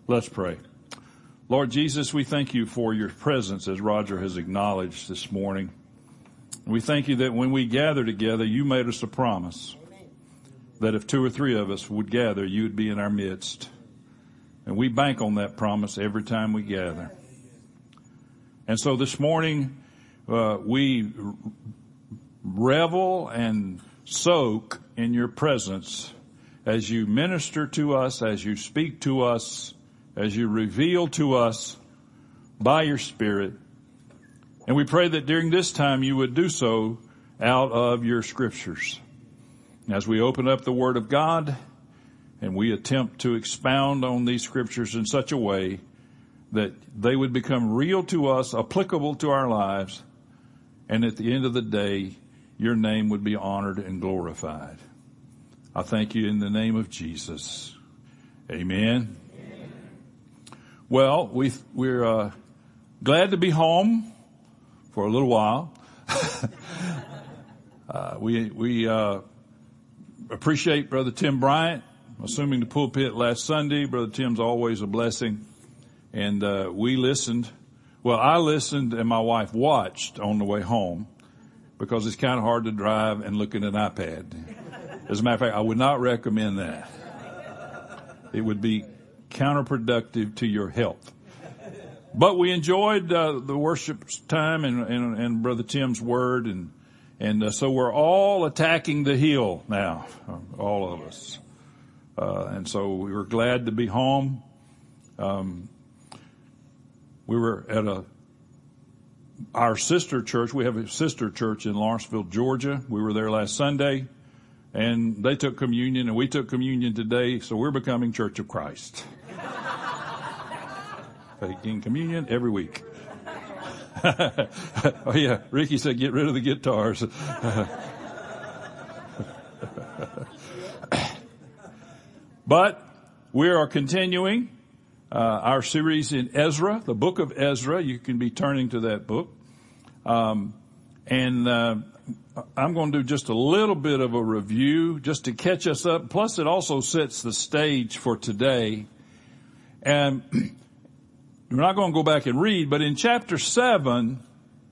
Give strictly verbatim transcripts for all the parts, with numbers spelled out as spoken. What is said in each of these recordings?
Let's pray. Lord Jesus, we thank you for your presence, as Roger has acknowledged this morning. We thank you that when we gather together, you made us a promise that if two or three of us would gather, you would be in our midst. And we bank on that promise every time we gather. And so this morning, uh, we revel and soak in your presence as you minister to us, as you speak to us, as you reveal to us by your Spirit. And we pray that during this time you would do so out of your scriptures. As we open up the Word of God and we attempt to expound on these scriptures in such a way that they would become real to us, applicable to our lives, and at the end of the day, your name would be honored and glorified. I thank you in the name of Jesus. Amen. Well, we, we're uh, glad to be home for a little while. uh, we we uh, appreciate Brother Tim Bryant assuming the pulpit last Sunday. Brother Tim's always a blessing. And uh, we listened. Well, I listened and my wife watched on the way home because it's kind of hard to drive and look at an iPad. As a matter of fact, I would not recommend that. It would be counterproductive to your health. But we enjoyed uh, the worship time and, and, and Brother Tim's word, and and uh, so we're all attacking the hill now, all of us. Uh, and so we were glad to be home. Um, we were at a our sister church. We have a sister church in Lawrenceville, Georgia. We were there last Sunday, and they took communion, and we took communion today. So we're becoming Church of Christ. Taking communion every week. Oh yeah, Ricky said get rid of the guitars. But we are continuing uh, our series in Ezra, the book of Ezra. You can be turning to that book. Um, and uh, I'm going to do just a little bit of a review just to catch us up. Plus it also sets the stage for today. And we're not going to go back and read, but in chapter seven,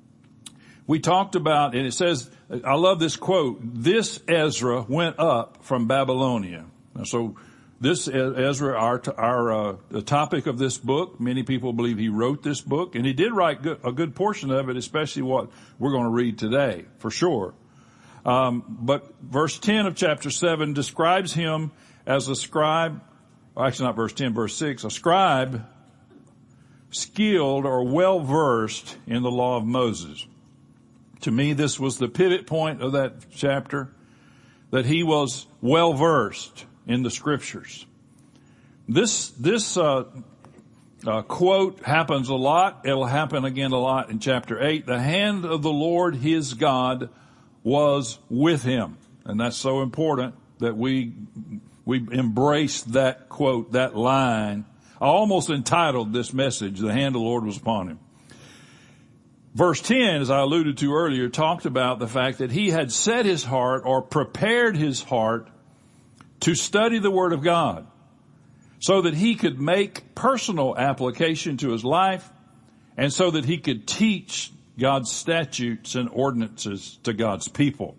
we talked about, and it says, I love this quote, this Ezra went up from Babylonia. And so this Ezra, our, our, uh, the topic of this book, many people believe he wrote this book, and he did write good, a good portion of it, especially what we're going to read today, for sure. Um, but verse ten of chapter seven describes him as a scribe, actually not verse ten, verse six, a scribe skilled or well-versed in the law of Moses. To me, this was the pivot point of that chapter, that he was well-versed in the scriptures. This, this, uh, uh, quote happens a lot. It'll happen again a lot in chapter eight. The hand of the Lord, his God, was with him. And that's so important that we, we embrace that quote, that line. I almost entitled this message, The Hand of the Lord Was Upon Him. Verse ten, as I alluded to earlier, talked about the fact that he had set his heart or prepared his heart to study the Word of God so that he could make personal application to his life and so that he could teach God's statutes and ordinances to God's people.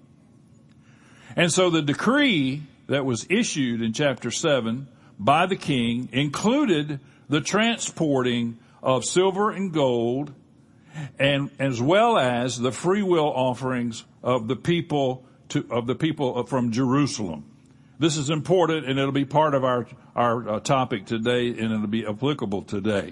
And so the decree that was issued in chapter seven by the king included the transporting of silver and gold, and as well as the free will offerings of the people to, of the people from Jerusalem. This is important, and it'll be part of our, our uh, topic today, and it'll be applicable today.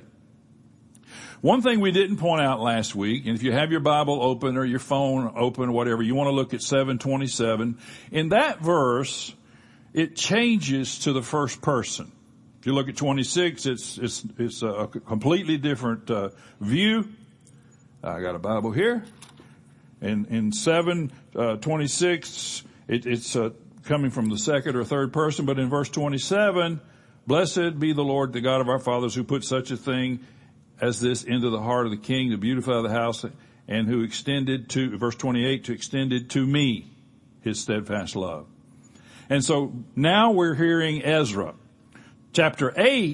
One thing we didn't point out last week, and if you have your Bible open or your phone open or whatever, you want to look at seven twenty-seven. In that verse, it changes to the first person. If you look at twenty-six, it's, it's, it's a completely different, uh, view. I got a Bible here. In, in seven, uh, twenty-six, it, it's, uh, coming from the second or third person, but in verse twenty-seven, blessed be the Lord, the God of our fathers, who put such a thing as this into the heart of the king to beautify the house, and who extended to, verse twenty-eight, to extended to me his steadfast love. And so now we're hearing Ezra. Chapter eight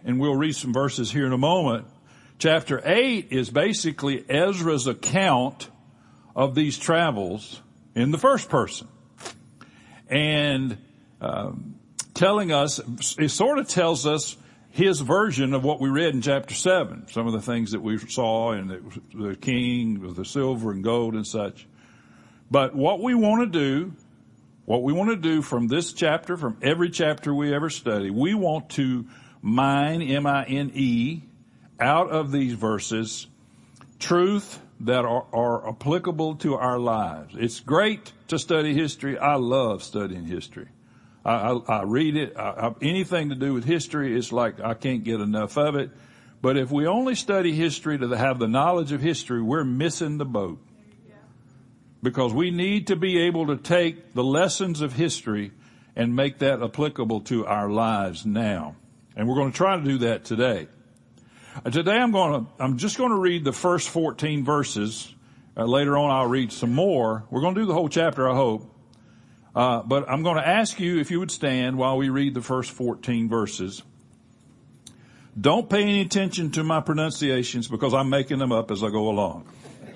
and we'll read some verses here in a moment. Chapter eight is basically Ezra's account of these travels in the first person. And um, telling us, it sort of tells us his version of what we read in chapter seven. Some of the things that we saw, and the, the king with the silver and gold and such. But what we want to do, what we want to do from this chapter, from every chapter we ever study, we want to mine, M I N E, out of these verses, truth that are, are applicable to our lives. It's great to study history. I love studying history. I, I, I read it. I, I, anything to do with history, it's like I can't get enough of it. But if we only study history to have the knowledge of history, we're missing the boat. Because we need to be able to take the lessons of history and make that applicable to our lives now. And we're going to try to do that today. Today I'm going to, I'm just going to read the first fourteen verses. Uh, later on I'll read some more. We're going to do the whole chapter, I hope. Uh, but I'm going to ask you if you would stand while we read the first fourteen verses. Don't pay any attention to my pronunciations because I'm making them up as I go along.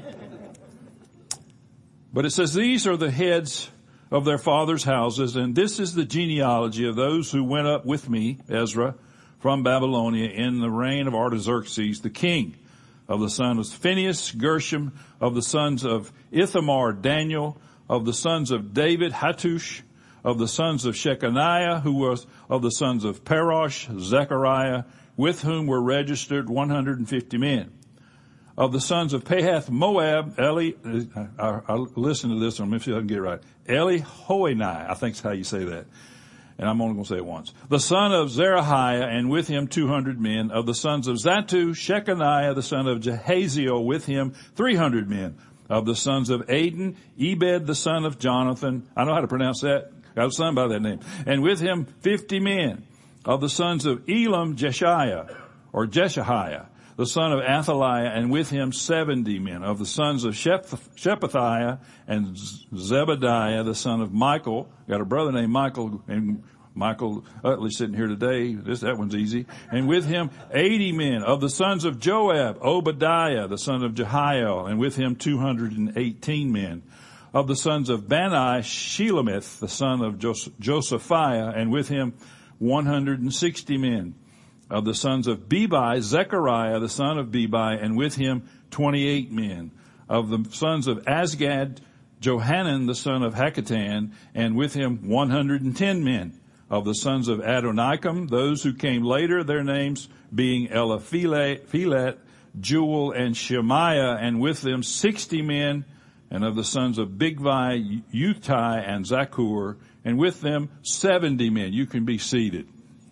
But it says, these are the heads of their fathers' houses, and this is the genealogy of those who went up with me, Ezra, from Babylonia in the reign of Artaxerxes, the king, of the sons of Phinehas, Gershom, of the sons of Ithamar, Daniel, of the sons of David, Hattush, of the sons of Shechaniah, who was of the sons of Parosh, Zechariah, with whom were registered one hundred fifty men. Of the sons of Pahath Moab, Eli, I, I listen to this one, let me see if I can get it right. Elihoenai, I think is how you say that. And I'm only going to say it once. The son of Zerahiah, and with him two hundred men. Of the sons of Zattu, Shechaniah, the son of Jehaziel, with him three hundred men. Of the sons of Aden, Ebed, the son of Jonathan. I know how to pronounce that. Got a son by that name. And with him fifty men. Of the sons of Elam, Jeshiah, or Jeshiah, the son of Athaliah, and with him seventy men. Of the sons of Shephatiah and Zebediah, the son of Michael. Got a brother named Michael, and Michael Utley sitting here today. This, that one's easy. And with him eighty men. Of the sons of Joab, Obadiah, the son of Jehiel, and with him two hundred eighteen men. Of the sons of Bani, Shelemith, the son of Jos- Josephiah, and with him one hundred sixty men. Of the sons of Bebai, Zechariah, the son of Bebai, and with him twenty-eight men. Of the sons of Azgad, Johanan, the son of Hakatan, and with him one hundred ten men. Of the sons of Adonikam, those who came later, their names being Eliphelet, Jewel, and Shemaiah, and with them sixty men. And of the sons of Bigvai, Uthai, and Zakur, and with them seventy men. You can be seated.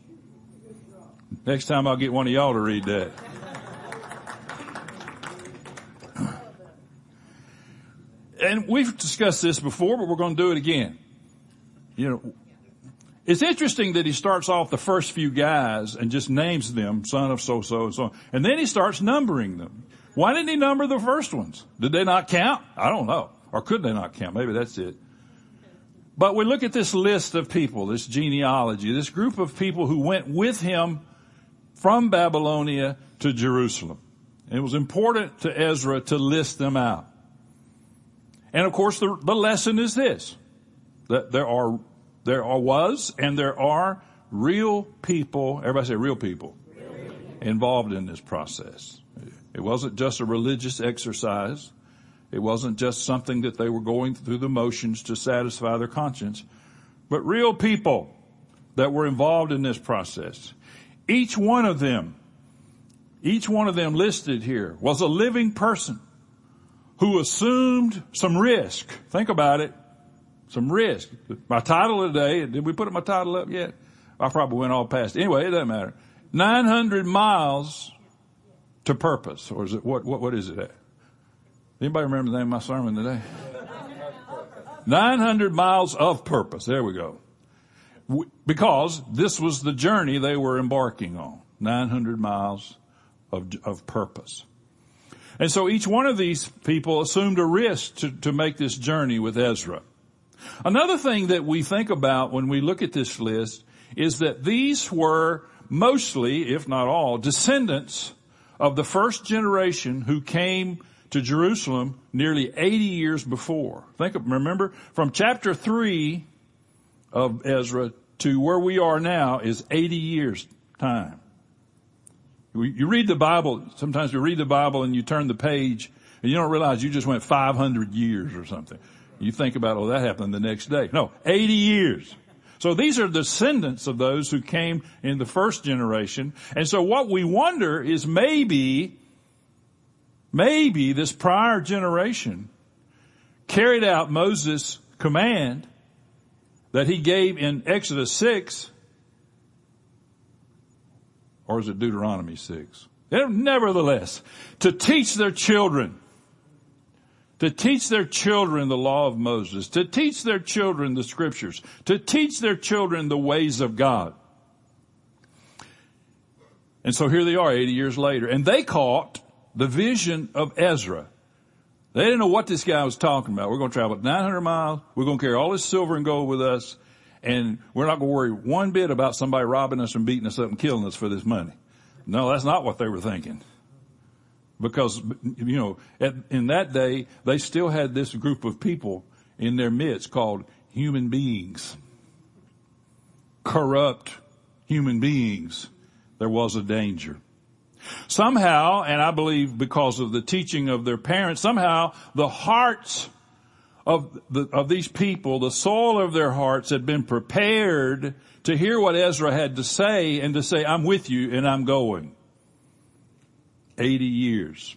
Next time I'll get one of y'all to read that. And we've discussed this before, but we're going to do it again. You know, it's interesting that he starts off the first few guys and just names them, son of so-so and so on. And then he starts numbering them. Why didn't he number the first ones? Did they not count? I don't know. Or could they not count? Maybe that's it. But we look at this list of people, this genealogy, this group of people who went with him from Babylonia to Jerusalem. And it was important to Ezra to list them out. And of course, the, the lesson is this, that there are, there are, was and there are real people, everybody say real people, real people, involved in this process. It wasn't just a religious exercise. It wasn't just something that they were going through the motions to satisfy their conscience, but real people that were involved in this process. Each one of them, each one of them listed here was a living person who assumed some risk. Think about it. Some risk. My title today, did we put my title up yet? I probably went all past it. Anyway, it doesn't matter. nine hundred miles to purpose. Or is it, what, what, what is it at? Anybody remember the name of my sermon today? nine hundred miles of purpose. There we go. Because this was the journey they were embarking on. nine hundred miles of, of purpose. And so each one of these people assumed a risk to, to make this journey with Ezra. Another thing that we think about when we look at this list is that these were mostly, if not all, descendants of the first generation who came to Jerusalem nearly eighty years before. Think of, remember, from chapter three of Ezra to where we are now is eighty years time. You read the Bible, sometimes you read the Bible and you turn the page and you don't realize you just went five hundred years or something. You think about, oh, that happened the next day. No, eighty years. So these are descendants of those who came in the first generation. And so what we wonder is maybe, maybe this prior generation carried out Moses' command that he gave in Exodus six, or is it Deuteronomy six? Nevertheless, to teach their children, to teach their children the law of Moses, to teach their children the scriptures, to teach their children the ways of God. And so here they are eighty years later, and they caught the vision of Ezra. They didn't know what this guy was talking about. We're going to travel nine hundred miles. We're going to carry all this silver and gold with us. And we're not going to worry one bit about somebody robbing us and beating us up and killing us for this money. No, that's not what they were thinking. Because, you know, at, in that day, they still had this group of people in their midst called human beings. Corrupt human beings. There was a danger. Somehow, and I believe because of the teaching of their parents, somehow the hearts of the, of these people, the soul of their hearts had been prepared to hear what Ezra had to say and to say, I'm with you and I'm going. eighty years.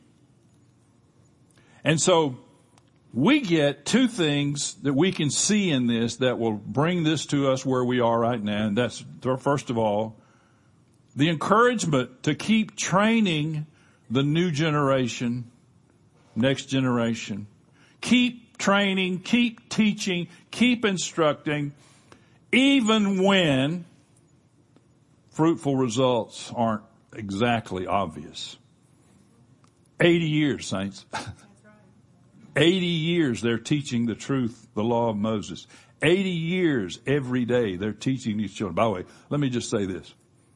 And so we get two things that we can see in this that will bring this to us where we are right now. And that's, first of all, the encouragement to keep training the new generation, next generation. Keep training, keep teaching, keep instructing, even when fruitful results aren't exactly obvious. eighty years, saints. eighty years they're teaching the truth, the law of Moses. eighty years every day they're teaching these children. By the way, let me just say this.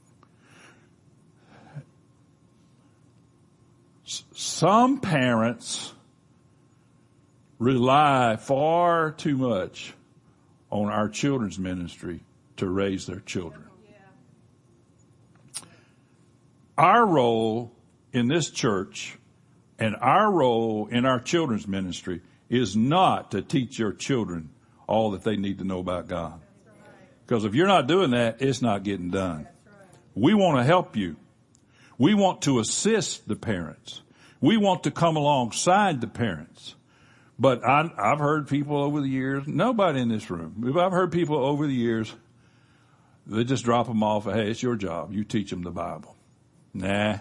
Some parents rely far too much on our children's ministry to raise their children. Our role in this church and our role in our children's ministry is not to teach your children all that they need to know about God. Because if you're not doing that, it's not getting done. We want to help you. We want to assist the parents. We want to come alongside the parents. But I, I've heard people over the years, nobody in this room, I've heard people over the years, they just drop them off, hey, it's your job. You teach them the Bible. Nah.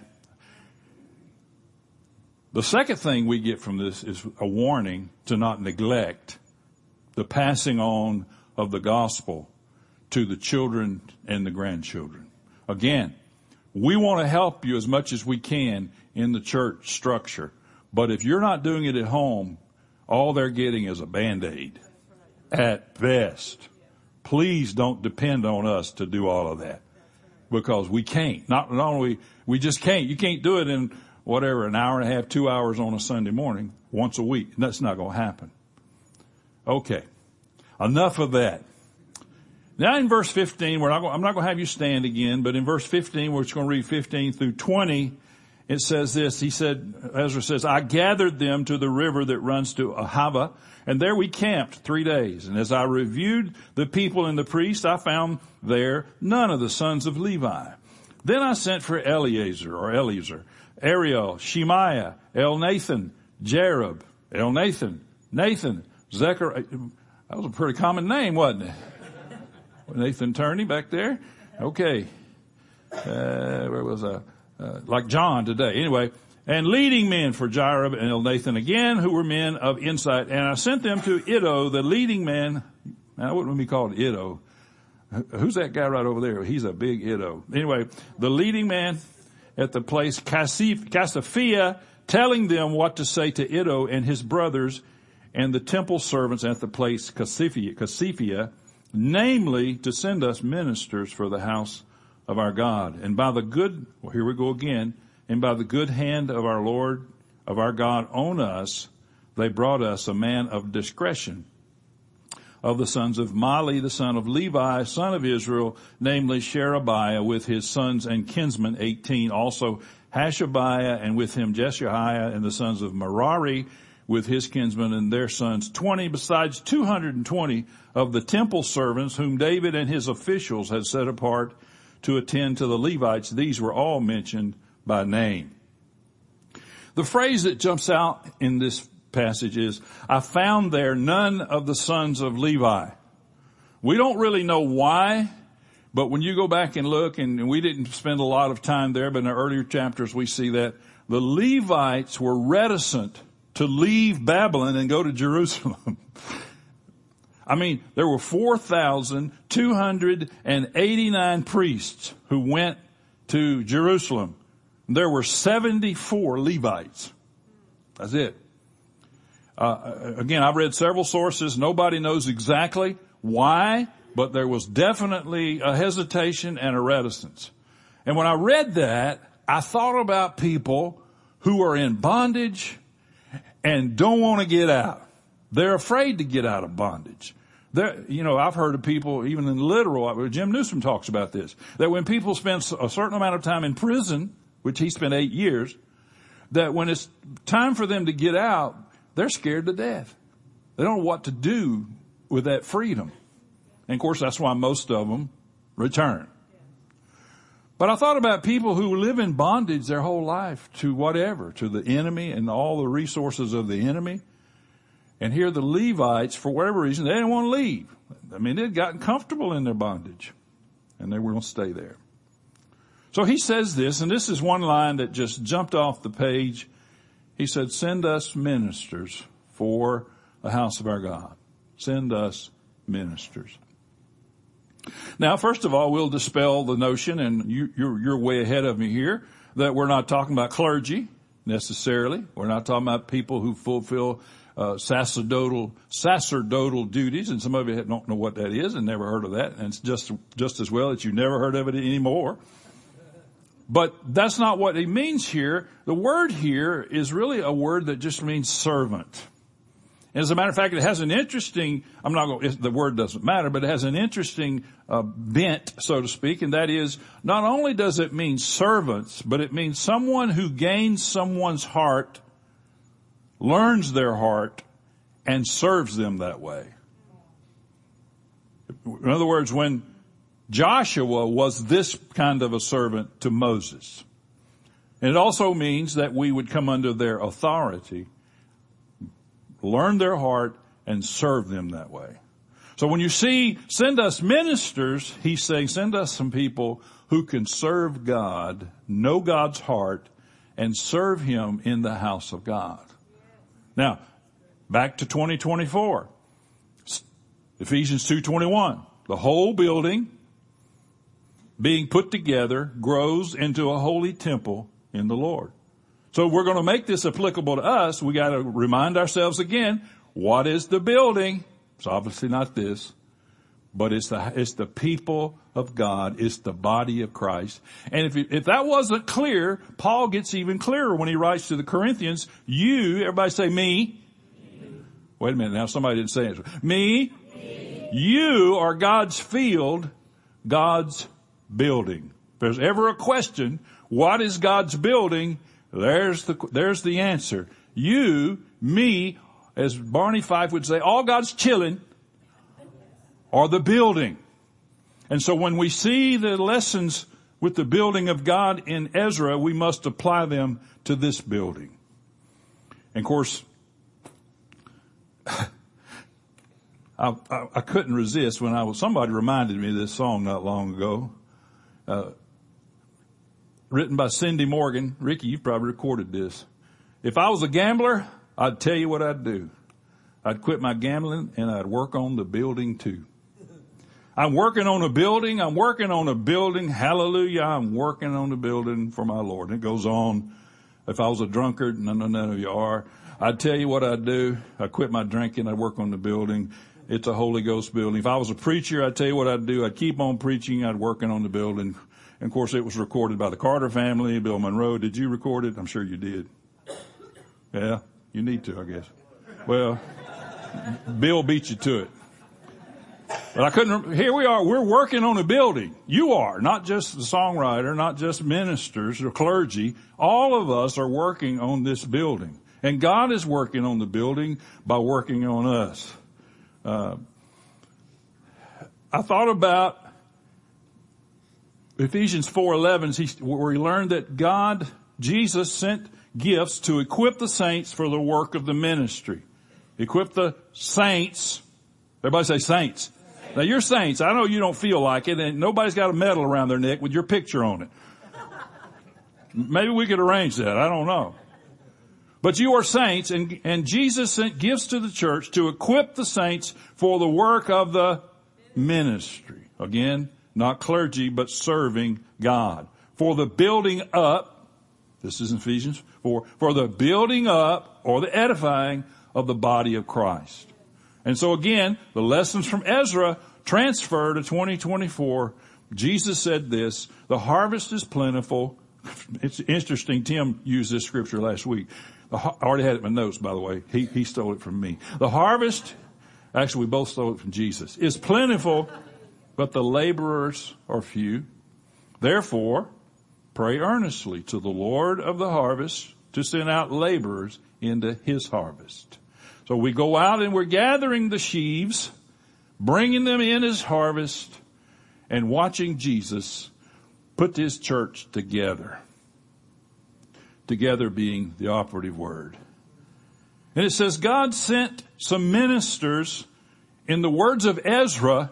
The second thing we get from this is a warning to not neglect the passing on of the gospel to the children and the grandchildren. Again, we want to help you as much as we can in the church structure. But if you're not doing it at home, all they're getting is a Band-Aid at best. Please don't depend on us to do all of that because we can't. Not, not only, we just can't. You can't do it in whatever, an hour and a half, two hours on a Sunday morning, once a week. That's not going to happen. Okay. Enough of that. Now in verse fifteen, we're not going, I'm not going to have you stand again, but in verse fifteen, we're just going to read fifteen through twenty. It says this, he said, Ezra says, I gathered them to the river that runs to Ahava, and there we camped three days. And as I reviewed the people and the priests, I found there none of the sons of Levi. Then I sent for Eleazar, or Eleazar, Ariel, Shemaiah, Elnathan, Jerub, Elnathan, Nathan, Zechariah. That was a pretty common name, wasn't it? Nathan Turney back there. Okay. Uh, where was I? Uh, like John today. Anyway, and leading men for Jerub and Elnathan again, who were men of insight. And I sent them to Iddo, the leading man. Now, I wouldn't be called Iddo. Who's that guy right over there? He's a big Iddo. Anyway, the leading man at the place Cassiphia, telling them what to say to Iddo and his brothers and the temple servants at the place Cassiphia, Cassiphia, namely to send us ministers for the house of our God. And by the good, well, here we go again, and by the good hand of our Lord, of our God on us, they brought us a man of discretion of the sons of Mali, the son of Levi, son of Israel, namely Sherebiah with his sons and kinsmen, eighteen. Also Hashabiah, and with him Jeshiah, and the sons of Merari with his kinsmen and their sons, twenty, besides two hundred twenty of the temple servants whom David and his officials had set apart to attend to the Levites. These were all mentioned by name. The phrase that jumps out in this passage is, I found there none of the sons of Levi. We don't really know why, but when you go back and look, and we didn't spend a lot of time there, but in the earlier chapters we see that the Levites were reticent to leave Babylon and go to Jerusalem. I mean, there were four thousand two hundred eighty-nine priests who went to Jerusalem. There were seventy-four Levites. That's it. Uh, again, I've read several sources. Nobody knows exactly why, but there was definitely a hesitation and a reticence. And when I read that, I thought about people who are in bondage and don't want to get out. They're afraid to get out of bondage. They're, you know, I've heard of people, even in literal, Jim Newsom talks about this, that when people spend a certain amount of time in prison, which he spent eight years, that when it's time for them to get out, they're scared to death. They don't know what to do with that freedom. And of course, that's why most of them return. But I thought about people who live in bondage their whole life to whatever, to the enemy and all the resources of the enemy. And here the Levites, for whatever reason, they didn't want to leave. I mean, they'd gotten comfortable in their bondage, and they were going to stay there. So he says this, and this is one line that just jumped off the page. He said, send us ministers for the house of our God. Send us ministers. Now, first of all, we'll dispel the notion, and you, you're, you're way ahead of me here, that we're not talking about clergy necessarily. We're not talking about people who fulfill uh, sacerdotal sacerdotal duties, and some of you don't know what that is and never heard of that, and it's just just as well that you never heard of it anymore. But that's not what he means here. The word here is really a word that just means servant. As a matter of fact, it has an interesting, I'm not going, the word doesn't matter, but it has an interesting uh, bent, so to speak, and that is, not only does it mean servants, but it means someone who gains someone's heart, learns their heart, and serves them that way. In other words, when Joshua was this kind of a servant to Moses, and it also means that we would come under their authority, learn their heart, and serve them that way. So when you see, send us ministers, he's saying, send us some people who can serve God, know God's heart, and serve him in the house of God. Now, back to twenty twenty-four. Ephesians two twenty-one. The whole building, being put together, grows into a holy temple in the Lord. So if we're going to make this applicable to us, we got to remind ourselves again, what is the building? It's obviously not this, but it's the, it's the people of God. It's the body of Christ. And if, if that wasn't clear, Paul gets even clearer when he writes to the Corinthians, you, everybody say me. me. Wait a minute now, somebody didn't say it. Me. me. You are God's field, God's building. If there's ever a question, what is God's building? There's the, there's the answer. You, me, as Barney Fife would say, all God's children are the building. And so when we see the lessons with the building of God in Ezra, we must apply them to this building. And of course, I, I, I couldn't resist when I was, somebody reminded me of this song not long ago. Uh, written by Cindy Morgan. Ricky, you've probably recorded this. If I was a gambler, I'd tell you what I'd do. I'd quit my gambling and I'd work on the building too. I'm working on a building. I'm working on a building. Hallelujah. I'm working on a building for my Lord. And it goes on. If I was a drunkard, none, none of you are, I'd tell you what I'd do. I'd quit my drinking. I'd work on the building. It's a Holy Ghost building. If I was a preacher, I'd tell you what I'd do. I'd keep on preaching. I'd working on the building. And of course, it was recorded by the Carter family, Bill Monroe. Did you record it? I'm sure you did. Yeah, you need to, I guess. Well, Bill beat you to it. But I couldn't, here we are, we're working on a building. You are, not just the songwriter, not just ministers or clergy. All of us are working on this building. And God is working on the building by working on us. Uh, I thought about Ephesians four eleven, where we learned that God, Jesus, sent gifts to equip the saints for the work of the ministry. Equip the saints. Everybody say saints. Now you're saints. I know you don't feel like it, and nobody's got a medal around their neck with your picture on it. Maybe we could arrange that. I don't know. But you are saints, and, and Jesus sent gifts to the church to equip the saints for the work of the ministry. Again, not clergy, but serving God. For the building up, this is Ephesians four, for the building up or the edifying of the body of Christ. And so again, the lessons from Ezra transfer to twenty twenty-four. Jesus said this, the harvest is plentiful. It's interesting, Tim used this scripture last week. I already had it in my notes, by the way. He, he stole it from me. The harvest, actually we both stole it from Jesus, is plentiful, but the laborers are few. Therefore, pray earnestly to the Lord of the harvest to send out laborers into his harvest. So we go out and we're gathering the sheaves, bringing them in as harvest, and watching Jesus put his church together. Together being the operative word. And it says God sent some ministers, in the words of Ezra,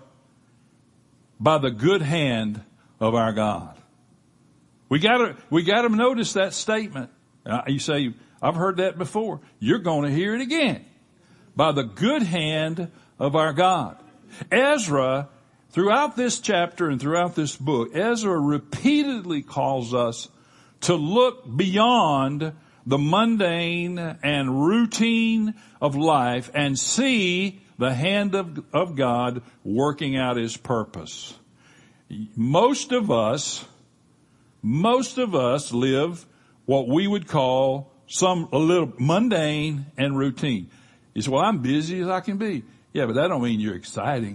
by the good hand of our God. We gotta, we gotta notice that statement. Uh, you say, I've heard that before. You're going to hear it again. By the good hand of our God. Ezra, throughout this chapter and throughout this book, Ezra repeatedly calls us to look beyond the mundane and routine of life and see the hand of, of God working out his purpose. Most of us, most of us live what we would call some, a little mundane and routine. You say, well, I'm busy as I can be. Yeah, but that don't mean you're exciting.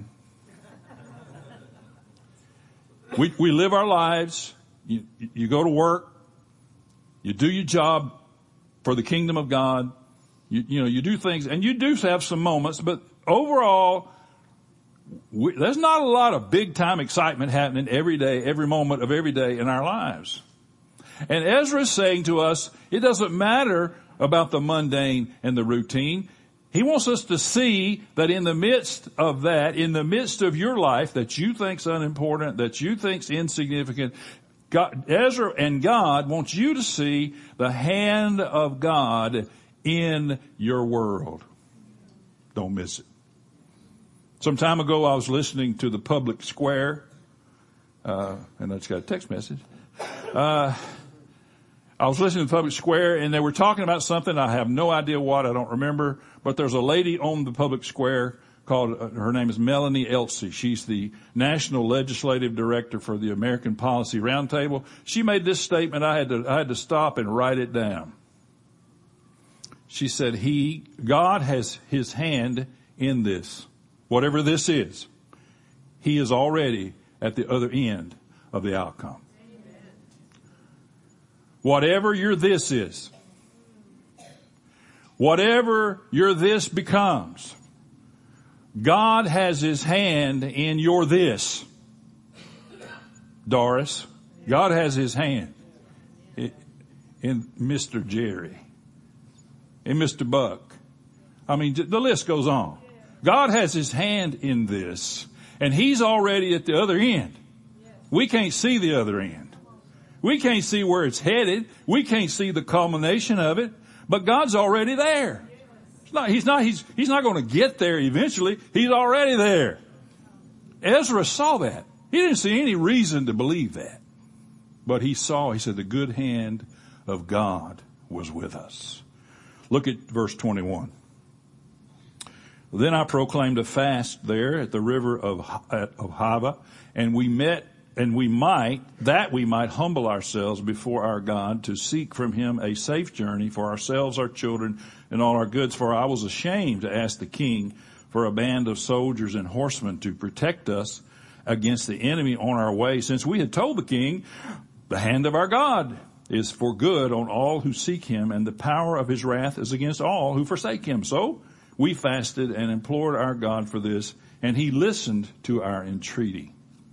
We, we live our lives. You, you go to work. You do your job for the kingdom of God. You, you know, you do things, and you do have some moments, but overall, we, there's not a lot of big time excitement happening every day, every moment of every day in our lives. And Ezra is saying to us, it doesn't matter about the mundane and the routine. He wants us to see that in the midst of that, in the midst of your life that you think's unimportant, that you think's insignificant, God, Ezra and God wants you to see the hand of God in your world. Don't miss it. Some time ago, I was listening to the Public Square, uh, and I just got a text message. Uh, I was listening to the Public Square, and they were talking about something. I have no idea what. I don't remember. But there's a lady on the Public Square called, uh, her name is Melanie Elsey. She's the National Legislative Director for the American Policy Roundtable. She made this statement. I had to, I had to stop and write it down. She said, he, God has his hand in this. Whatever this is, he is already at the other end of the outcome. Amen. Whatever your this is, whatever your this becomes, God has his hand in your this. Doris, God has his hand in Mister Jerry, in Mister Buck. I mean, the list goes on. God has his hand in this, and he's already at the other end. We can't see the other end. We can't see where it's headed. We can't see the culmination of it, but God's already there. It's not, he's not, he's, he's not going to get there eventually. He's already there. Ezra saw that. He didn't see any reason to believe that, but he saw, he said, the good hand of God was with us. Look at verse twenty-one. Then I proclaimed a fast there at the river of, of Hava, and we met and we might, that we might humble ourselves before our God to seek from him a safe journey for ourselves, our children, and all our goods. For I was ashamed to ask the king for a band of soldiers and horsemen to protect us against the enemy on our way, since we had told the king, the hand of our God is for good on all who seek him, and the power of his wrath is against all who forsake him. So we fasted and implored our God for this, and he listened to our entreaty.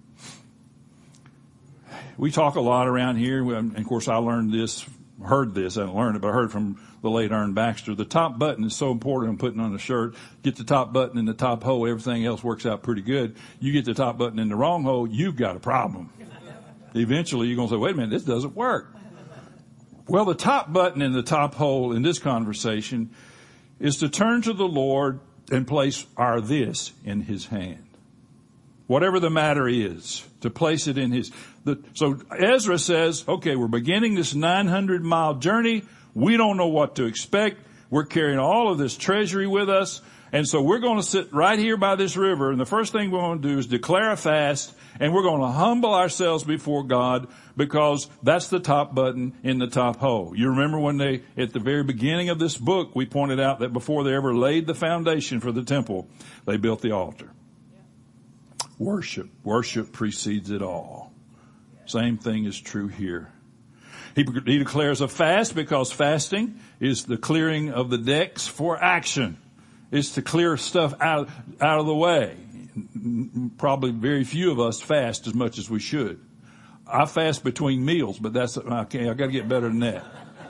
We talk a lot around here, and of course I learned this, heard this, I didn't learn it, but I heard from the late Ern Baxter. The top button is so important in putting on a shirt. Get the top button in the top hole, everything else works out pretty good. You get the top button in the wrong hole, you've got a problem. Eventually you're going to say, wait a minute, this doesn't work. Well, the top button in the top hole in this conversation is to turn to the Lord and place our this in his hand. Whatever the matter is, to place it in his. The, so Ezra says, okay, we're beginning this nine hundred mile journey. We don't know what to expect. We're carrying all of this treasury with us. And so we're going to sit right here by this river. And the first thing we're going to do is declare a fast. And we're going to humble ourselves before God, because that's the top button in the top hole. You remember when they, at the very beginning of this book, we pointed out that before they ever laid the foundation for the temple, they built the altar. Yeah. Worship. Worship precedes it all. Yeah. Same thing is true here. He, he declares a fast because fasting is the clearing of the decks for action. It's to clear stuff out, out of the way. Probably very few of us fast as much as we should. I fast between meals, but that's, okay, I gotta get better than that.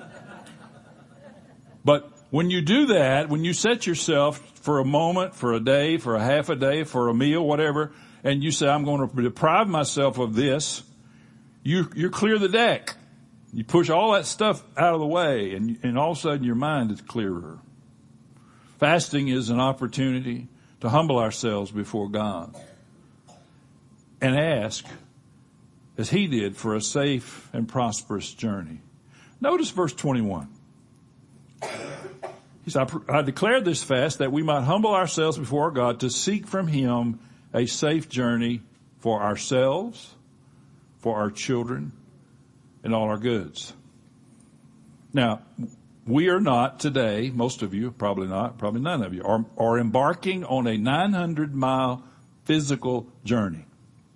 But when you do that, when you set yourself for a moment, for a day, for a half a day, for a meal, whatever, and you say, I'm going to deprive myself of this, you, you clear the deck. You push all that stuff out of the way, and, and all of a sudden your mind is clearer. Fasting is an opportunity to humble ourselves before God and ask, as he did, for a safe and prosperous journey. Notice verse twenty-one. He said, I declared this fast that we might humble ourselves before God to seek from him a safe journey for ourselves, for our children, and all our goods. Now, we are not today, most of you, probably not, probably none of you, are, are embarking on a nine hundred mile physical journey.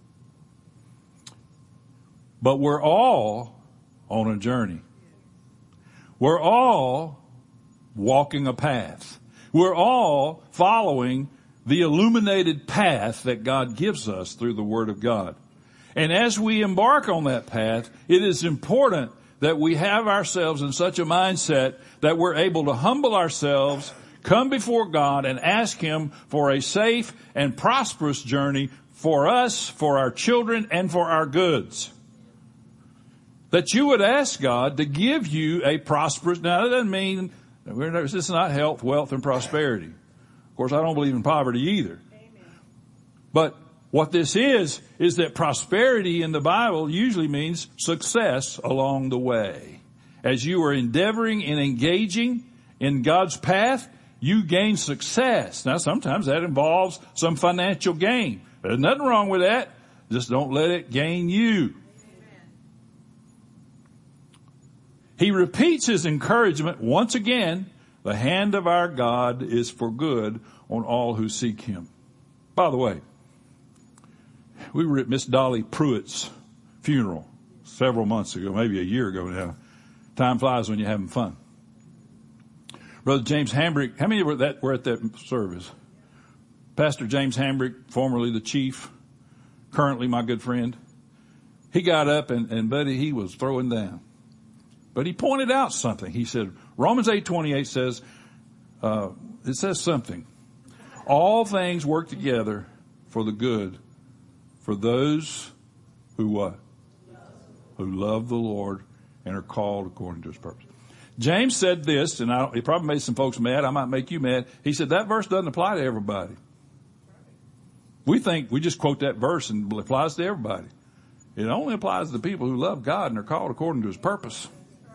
But we're all on a journey. We're all walking a path. We're all following the illuminated path that God gives us through the Word of God. And as we embark on that path, it is important that we have ourselves in such a mindset that we're able to humble ourselves, come before God, and ask him for a safe and prosperous journey for us, for our children, and for our goods. That you would ask God to give you a prosperous, now that doesn't mean, this is not health, wealth, and prosperity. Of course, I don't believe in poverty either. Amen. But what this is, is that prosperity in the Bible usually means success along the way. As you are endeavoring and engaging in God's path, you gain success. Now, sometimes that involves some financial gain. There's nothing wrong with that. Just don't let it gain you. Amen. He repeats his encouragement once again. The hand of our God is for good on all who seek him. By the way, we were at Miss Dolly Pruitt's funeral several months ago, maybe a year ago now. Time flies when you're having fun. Brother James Hambrick, how many were, that, were at that service? Pastor James Hambrick, formerly the chief, currently my good friend. He got up and, and buddy, he was throwing down. But he pointed out something. He said, Romans eight twenty-eight says, uh, it says something. All things work together for the good for those who what? Who love the Lord and are called according to his purpose. James said this, and I, it probably made some folks mad. I might make you mad. He said that verse doesn't apply to everybody. We think we just quote that verse and it applies to everybody. It only applies to the people who love God and are called according to his purpose.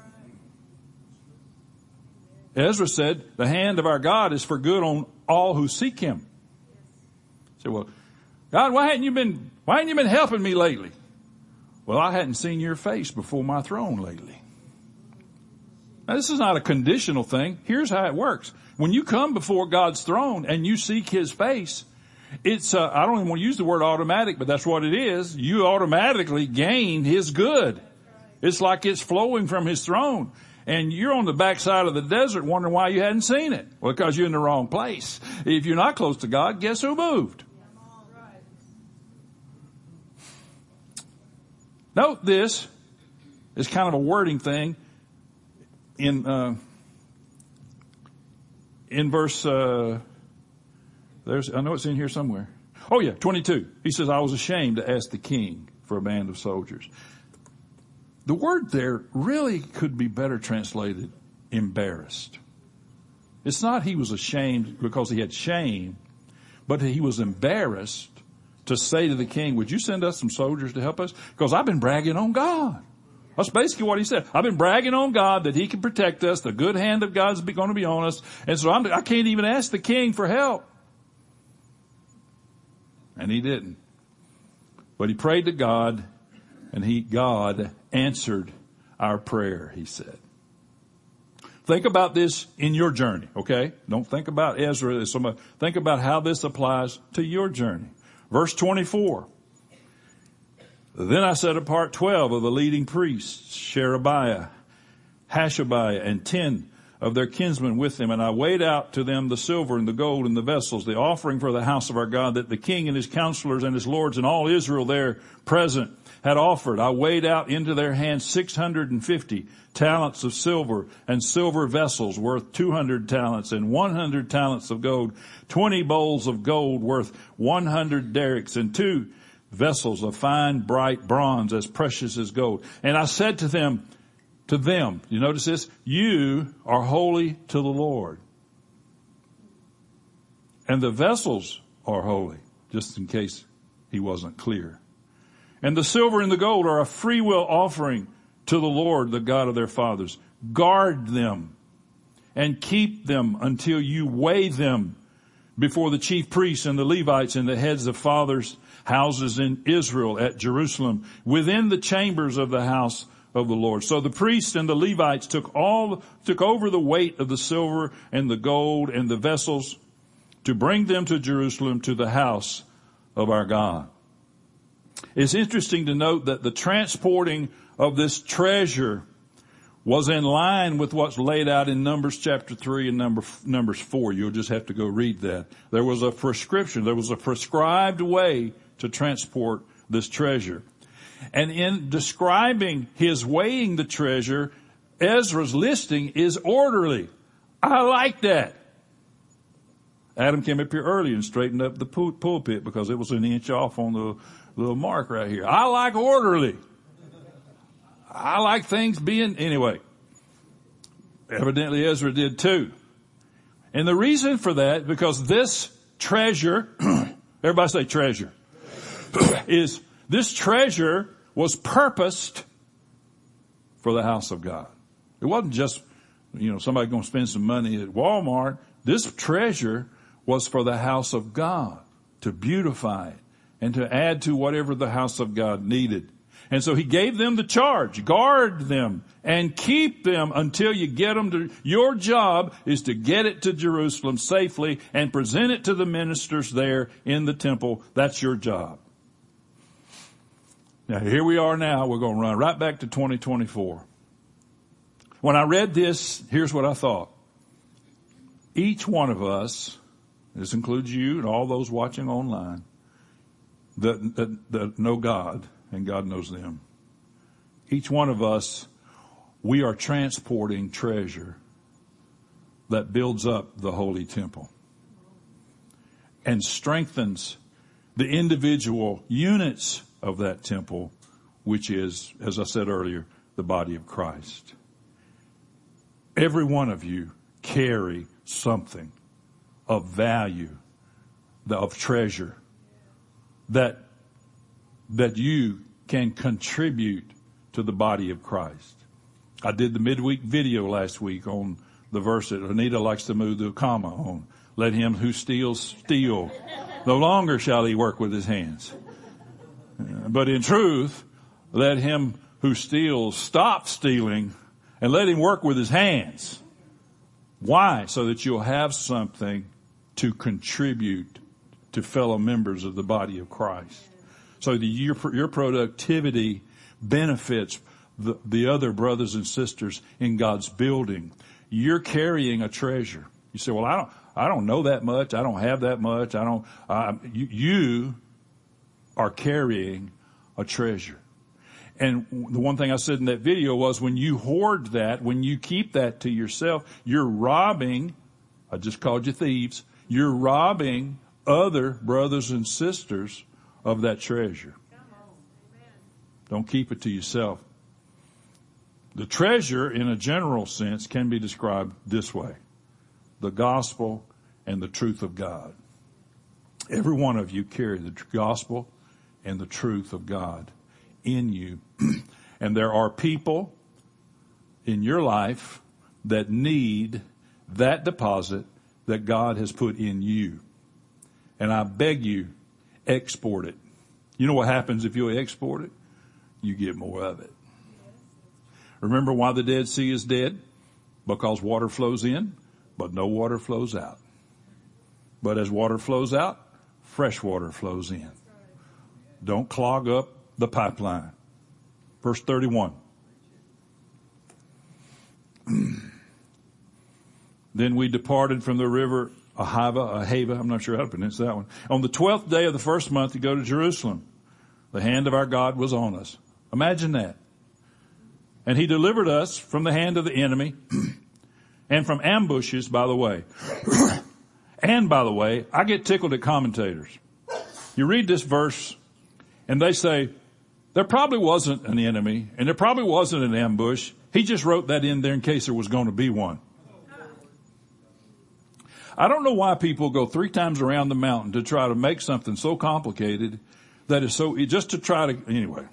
Ezra said, the hand of our God is for good on all who seek him. He said, well, God, why hadn't you been, why hadn't you been helping me lately? Well, I hadn't seen your face before my throne lately. Now, this is not a conditional thing. Here's how it works. When you come before God's throne and you seek his face, it's, uh, I don't even want to use the word automatic, but that's what it is. You automatically gain his good. It's like it's flowing from his throne. And you're on the backside of the desert wondering why you hadn't seen it. Well, because you're in the wrong place. If you're not close to God, guess who moved? Note this. It's kind of a wording thing. In, uh, in verse, uh, there's, I know it's in here somewhere. Oh yeah, twenty-two. He says, I was ashamed to ask the king for a band of soldiers. The word there really could be better translated embarrassed. It's not he was ashamed because he had shame, but he was embarrassed to say to the king, would you send us some soldiers to help us? Because I've been bragging on God. That's basically what he said. I've been bragging on God that he can protect us. The good hand of God's going to be on us. And so I'm, I can't even ask the king for help. And he didn't. But he prayed to God, and he, God answered our prayer, he said. Think about this in your journey, okay? Don't think about Ezra as somebody. Think about how this applies to your journey. Verse twenty-four. Then I set apart twelve of the leading priests, Sherebiah, Hashabiah, and ten of their kinsmen with them. And I weighed out to them the silver and the gold and the vessels, the offering for the house of our God, that the king and his counselors and his lords and all Israel there present had offered. I weighed out into their hands six hundred fifty talents of silver and silver vessels worth two hundred talents and one hundred talents of gold, twenty bowls of gold worth one hundred derricks, and two vessels of fine bright bronze as precious as gold. And I said to them, to them, you notice this? You are holy to the Lord. And the vessels are holy, just in case he wasn't clear. And the silver and the gold are a free will offering to the Lord, the God of their fathers. Guard them and keep them until you weigh them before the chief priests and the Levites and the heads of fathers' houses in Israel at Jerusalem, within the chambers of the house of the Lord. So the priests and the Levites took all, took over the weight of the silver and the gold and the vessels to bring them to Jerusalem, to the house of our God. It's interesting to note that the transporting of this treasure was in line with what's laid out in Numbers chapter three and number, Numbers four. You'll just have to go read that. There was a prescription. There was a prescribed way to transport this treasure. And in describing his weighing the treasure, Ezra's listing is orderly. I like that. Adam came up here early and straightened up the pulpit because it was an inch off on the little mark right here. I like orderly. I like things being, anyway. Evidently Ezra did too. And the reason for that, because this treasure, everybody say treasure, is this treasure was purposed for the house of God. It wasn't just, you know, somebody going to spend some money at Walmart. This treasure was for the house of God, to beautify it and to add to whatever the house of God needed. And so he gave them the charge, guard them and keep them until you get them to, your job is to get it to Jerusalem safely and present it to the ministers there in the temple. That's your job. Now here we are now. We're going to run right back to twenty twenty-four. When I read this, here's what I thought. Each one of us, this includes you and all those watching online, that, that, that know God, and God knows them. Each one of us, we are transporting treasure that builds up the holy temple and strengthens the individual units of that temple, which is, as I said earlier, the body of Christ. Every one of you carry something of value, of treasure that that you can contribute to the body of Christ. I did the midweek video last week on the verse that Anita likes to move the comma on. Let him who steals steal. No longer shall he work with his hands. But in truth, let him who steals stop stealing and let him work with his hands. Why? So that you'll have something to contribute to fellow members of the body of Christ. So that your, your productivity benefits the, the other brothers and sisters in God's building. You're carrying a treasure. You say, well, I don't, I don't know that much. I don't have that much. I don't, uh, you, you are carrying a treasure. And the one thing I said in that video was when you hoard that, when you keep that to yourself, you're robbing, I just called you thieves, you're robbing other brothers and sisters of that treasure. Don't keep it to yourself. The treasure, in a general sense, can be described this way. The gospel and the truth of God. Every one of you carry the gospel and the truth of God in you. And there are people in your life that need that deposit that God has put in you. And I beg you, export it. You know what happens if you export it? You get more of it. Remember why the Dead Sea is dead? Because water flows in, but no water flows out. But as water flows out, fresh water flows in. Don't clog up the pipeline. Verse thirty-one. Then we departed from the river Ahava, Ahava, I'm not sure how to pronounce that one. On the twelfth day of the first month to go to Jerusalem. The hand of our God was on us. Imagine that. And he delivered us from the hand of the enemy and from ambushes, by the way. And by the way, I get tickled at commentators. You read this verse and they say, there probably wasn't an enemy and there probably wasn't an ambush. He just wrote that in there in case there was going to be one. I don't know why people go three times around the mountain to try to make something so complicated that is so, just to try to, anyway.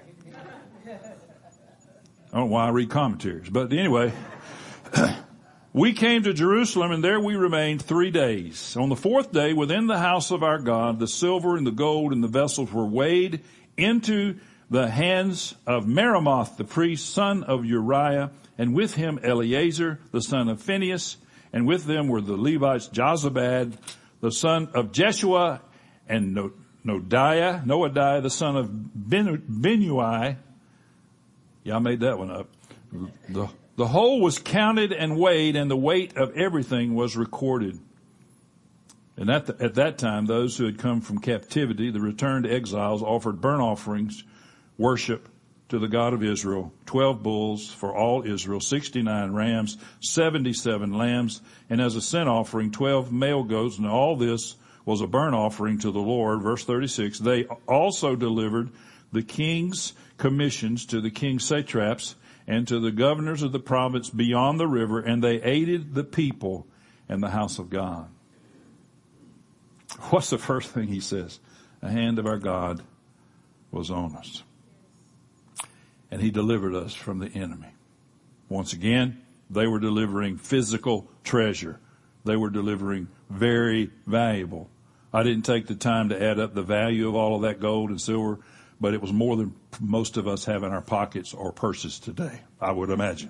I don't know why I read commentaries, but anyway, we came to Jerusalem and there we remained three days. On the fourth day, within the house of our God, the silver and the gold and the vessels were weighed into the hands of Meremoth, the priest, son of Uriah, and with him Eleazar, the son of Phinehas, and with them were the Levites, Jozabad, the son of Jeshua, and Nodiah, Noadiah, the son of Binnui. Yeah, I made that one up. The, the whole was counted and weighed, and the weight of everything was recorded. And at, the, at that time, those who had come from captivity, the returned exiles, offered burnt offerings, worship to the God of Israel, twelve bulls for all Israel, sixty-nine rams, seventy-seven lambs, and as a sin offering, twelve male goats, and all this was a burnt offering to the Lord. Verse thirty-six, they also delivered the king's commissions to the king's satraps and to the governors of the province beyond the river, and they aided the people and the house of God. What's the first thing he says? The hand of our God was on us. And he delivered us from the enemy. Once again, they were delivering physical treasure. They were delivering very valuable. I didn't take the time to add up the value of all of that gold and silver, but it was more than most of us have in our pockets or purses today, I would imagine.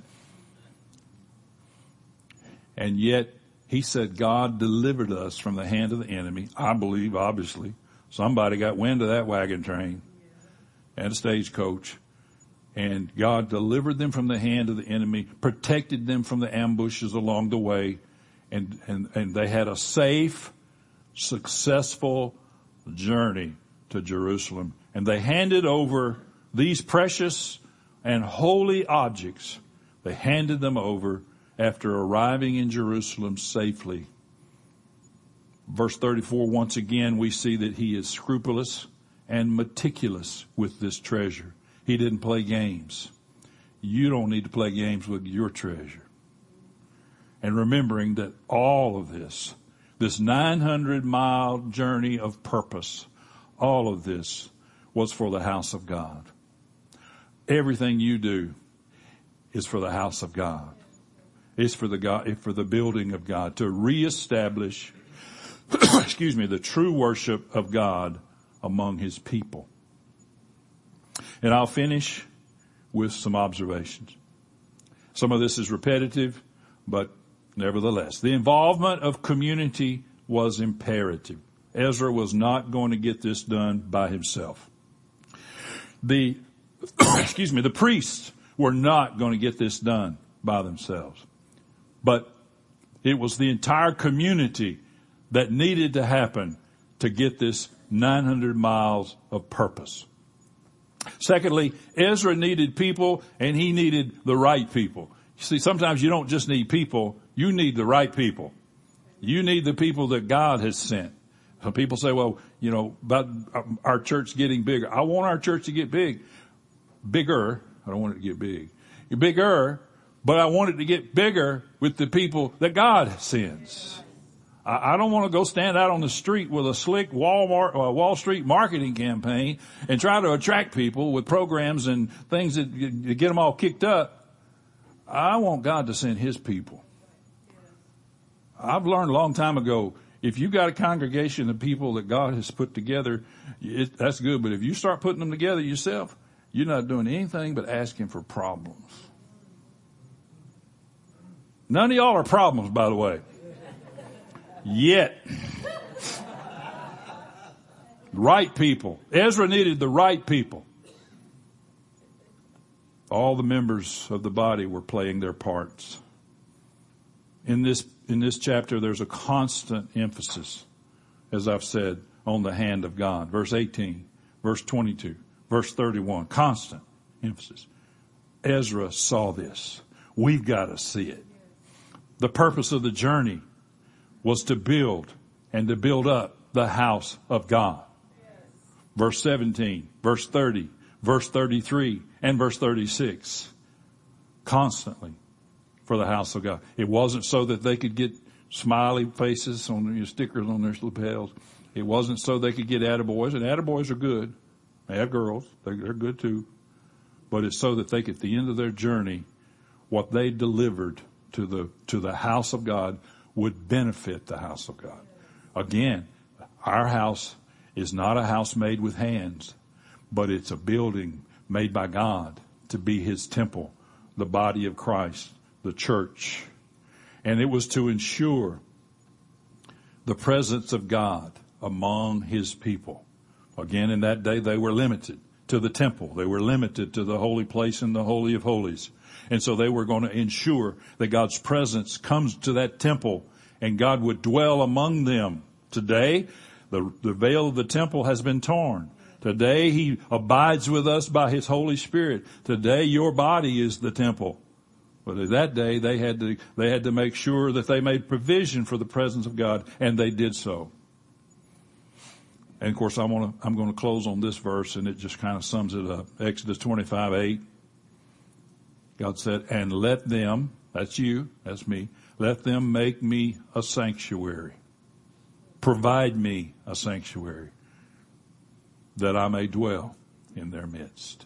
And yet, he said God delivered us from the hand of the enemy. I believe, obviously, somebody got wind of that wagon train and a stagecoach, and God delivered them from the hand of the enemy, protected them from the ambushes along the way, and, and, and they had a safe, successful journey to Jerusalem. And they handed over these precious and holy objects. They handed them over after arriving in Jerusalem safely. Verse thirty-four, once again, we see that he is scrupulous and meticulous with this treasure. He didn't play games. You don't need to play games with your treasure. And remembering that all of this, this nine hundred mile journey of purpose, all of this was for the house of God. Everything you do is for the house of God. It's for the God, for the building of God, to reestablish, excuse me, the true worship of God among his people. And I'll finish with some observations. Some of this is repetitive, but nevertheless, the involvement of community was imperative. Ezra was not going to get this done by himself. The, excuse me, the priests were not going to get this done by themselves. But it was the entire community that needed to happen to get this nine hundred miles of purpose. Secondly, Ezra needed people, and he needed the right people. You see, sometimes you don't just need people, you need the right people. You need the people that God has sent. Some people say, well, you know, about our church getting bigger. I want our church to get big. Bigger. I don't want it to get big. Bigger, but I want it to get bigger with the people that God sends. I don't want to go stand out on the street with a slick Walmart, uh, Wall Street marketing campaign and try to attract people with programs and things that get them all kicked up. I want God to send His people. I've learned a long time ago, if you've got a congregation of people that God has put together, it, that's good. But if you start putting them together yourself, you're not doing anything but asking for problems. None of y'all are problems, by the way. Yet. Right people. Ezra needed the right people. All the members of the body were playing their parts. In this, in this chapter, there's a constant emphasis, as I've said, on the hand of God. Verse eighteen, verse twenty-two, verse thirty-one, constant emphasis. Ezra saw this. We've got to see it. The purpose of the journey was to build and to build up the house of God. Verse seventeen, verse thirty, verse thirty-three, and verse thirty-six. Constantly for the house of God. It wasn't so that they could get smiley faces on their stickers on their lapels. It wasn't so they could get attaboys, and attaboys are good. They have girls. They're good too. But it's so that they could, at the end of their journey, what they delivered to the, to the house of God would benefit the house of God. Again, our house is not a house made with hands, but it's a building made by God to be His temple, the body of Christ, the church. And it was to ensure the presence of God among His people. Again, in that day, they were limited to the temple. They were limited to the holy place and the Holy of Holies. And so they were going to ensure that God's presence comes to that temple and God would dwell among them. Today, the, the veil of the temple has been torn. Today, He abides with us by His Holy Spirit. Today, your body is the temple. But at that day, they had to, they had to make sure that they made provision for the presence of God, and they did so. And of course, I want to, I'm going to close on this verse, and it just kind of sums it up. Exodus twenty-five eight. God said, and let them, that's you, that's me, let them make me a sanctuary. Provide me a sanctuary that I may dwell in their midst.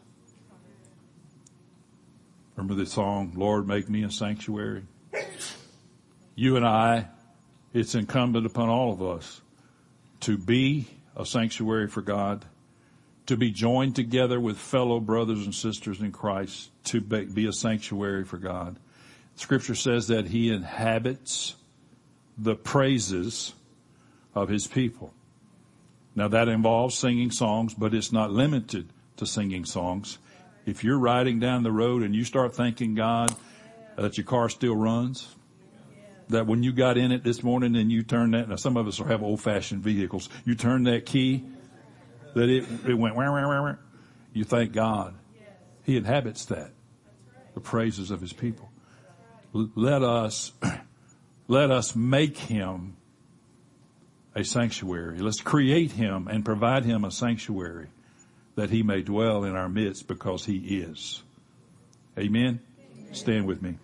Remember the song, Lord, make me a sanctuary? You and I, it's incumbent upon all of us to be a sanctuary for God, to be joined together with fellow brothers and sisters in Christ, to be a sanctuary for God. Scripture says that He inhabits the praises of His people. Now that involves singing songs, but it's not limited to singing songs. If you're riding down the road and you start thanking God that your car still runs, that when you got in it this morning and you turned that, now some of us have old-fashioned vehicles, you turn that key, that it, it went, wah, wah, wah, wah. You thank God. He inhabits that, the praises of His people. Let us, let us make Him a sanctuary. Let's create Him and provide Him a sanctuary that He may dwell in our midst, because He is. Amen? Amen. Stand with me.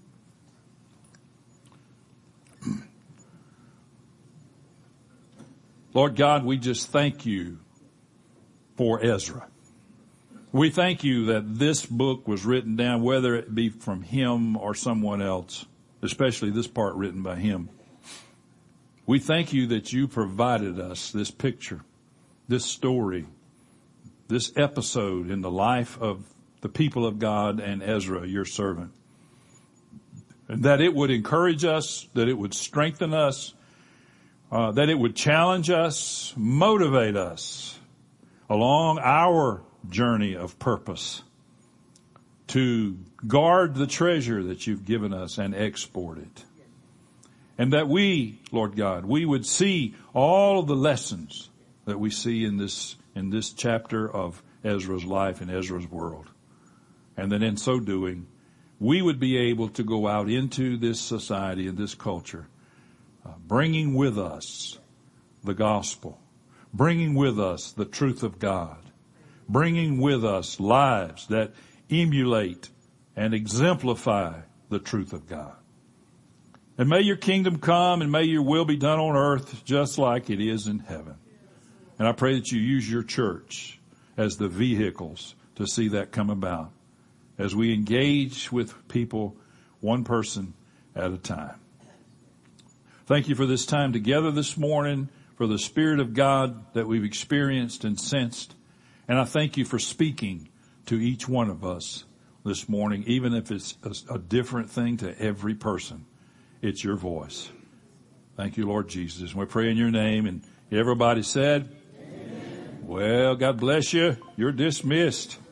Lord God, we just thank You for Ezra. We thank You that this book was written down, whether it be from him or someone else, especially this part written by him. We thank You that You provided us this picture, this story, this episode in the life of the people of God and Ezra, your servant. And that it would encourage us, that it would strengthen us, uh, that it would challenge us, motivate us along our journey of purpose to guard the treasure that you've given us and export it. And that we, Lord God, we would see all of the lessons that we see in this, in this chapter of Ezra's life and Ezra's world. And that in so doing, we would be able to go out into this society and this culture, uh, bringing with us the gospel, bringing with us the truth of God, bringing with us lives that emulate and exemplify the truth of God. And may your kingdom come and may your will be done on earth just like it is in heaven. And I pray that you use your church as the vehicles to see that come about as we engage with people one person at a time. Thank you for this time together this morning, for the Spirit of God that we've experienced and sensed. And I thank you for speaking to each one of us this morning, even if it's a, a different thing to every person. It's your voice. Thank you, Lord Jesus. And we pray in your name. And everybody said, amen. Well, God bless you. You're dismissed.